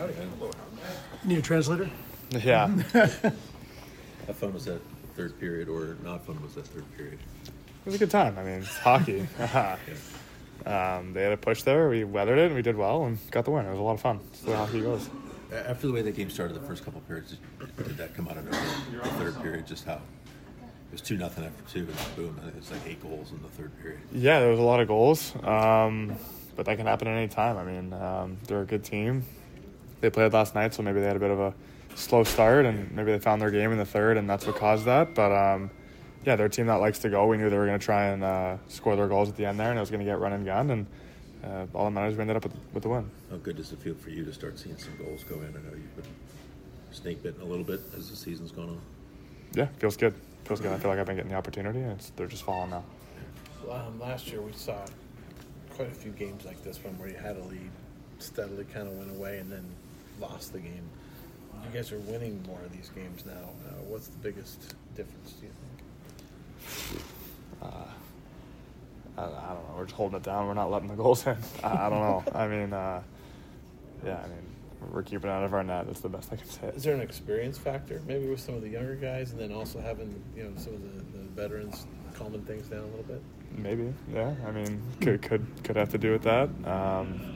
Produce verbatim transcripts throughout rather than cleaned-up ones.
Howdy. Need a translator? Yeah. How fun was that third period, or not fun was that third period? It was a good time. I mean, it's hockey. um, they had a push there. We weathered it, and we did well, and got the win. It was a lot of fun. That's the way hockey goes. After the way that game started, the first couple of periods, did, did that come out of nowhere? The third period, just how it was two nothing after two, and boom, it was like eight goals in the third period. Yeah, there was a lot of goals, um, but that can happen at any time. I mean, um, they're a good team. They played last night, so maybe they had a bit of a slow start, and maybe they found their game in the third, and that's what caused that. But um, yeah, they're a team that likes to go. We knew they were going to try and uh, score their goals at the end there, and it was going to get run and gun, and uh, all that matters, we ended up with, with the win. How good does it feel for you to start seeing some goals go in? I know you've been snake bitten a little bit as the season's gone on. Yeah, feels good. Feels good. I feel like I've been getting the opportunity, and it's, they're just falling now. Um, last year we saw quite a few games like this one where you had a lead, steadily kind of went away, and then lost the game. You guys are winning more of these games now. Uh, what's the biggest difference, do you think? Uh, I, I don't know. We're just holding it down. We're not letting the goals in. I, I don't know. I mean, uh, yeah, I mean, we're keeping it out of our net. That's the best I can say. Is there an experience factor, maybe with some of the younger guys, and then also having, you know, some of the, the veterans calming things down a little bit? Maybe, yeah. I mean, could could could have to do with that. Um,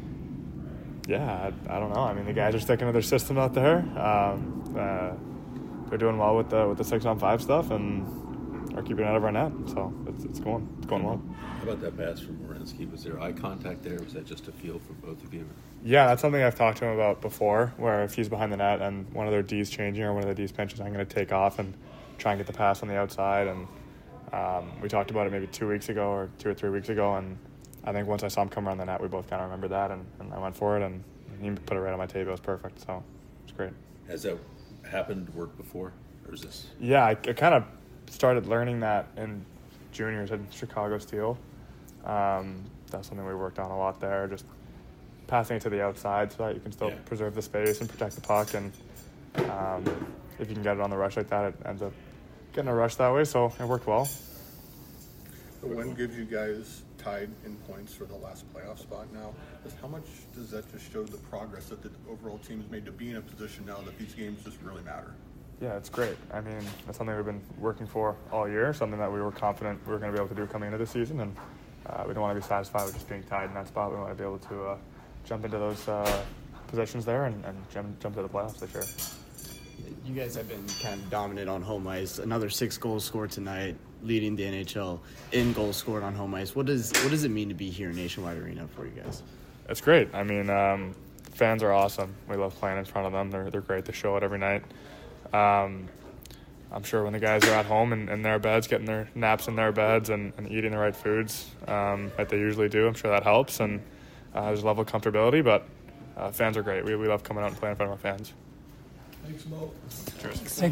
yeah, I, I don't know. I mean, the guys are sticking to their system out there. Um, uh, they're doing well with the with the six on five stuff, and are keeping it out of our net. So it's it's going it's going well. How about that pass from Werenski? Was there eye contact there? Was that just a feel for both of you? Yeah, that's something I've talked to him about before, where if he's behind the net and one of their D's changing or one of the D's pinches, I'm going to take off and try and get the pass on the outside. And um, we talked about it maybe two weeks ago or two or three weeks ago, and I think once I saw him come around the net, we both kind of remembered that, and, and I went for it, and he put it right on my tape. It was perfect, so it was great. Has that happened, worked before, or is this? Yeah, I, I kind of started learning that in juniors at Chicago Steel. Um, that's something we worked on a lot there, just passing it to the outside so that you can still Yeah. preserve the space and protect the puck. And um, if you can get it on the rush like that, it ends up getting a rush that way. So it worked well. The win gives you guys tied in points for the last playoff spot now. Just how much does that just show the progress that the overall team has made to be in a position now that these games just really matter? Yeah, it's great. I mean, that's something we've been working for all year, something that we were confident we were going to be able to do coming into the season. And uh, we don't want to be satisfied with just being tied in that spot. We want to be able to uh, jump into those uh, positions there and, and jump, jump to the playoffs this year. You guys have been kind of dominant on home ice. Another six goals scored tonight, leading the N H L in goals scored on home ice. What does what does it mean to be here in Nationwide Arena for you guys? It's great. I mean, um, fans are awesome. We love playing in front of them. They're they're great. They show it every night. Um, I'm sure when the guys are at home in, in their beds, getting their naps in their beds and, and eating the right foods um, like they usually do, I'm sure that helps. And uh, there's a level of comfortability, but uh, fans are great. We, we love coming out and playing in front of our fans. Thanks, Mo. Cheers. Thank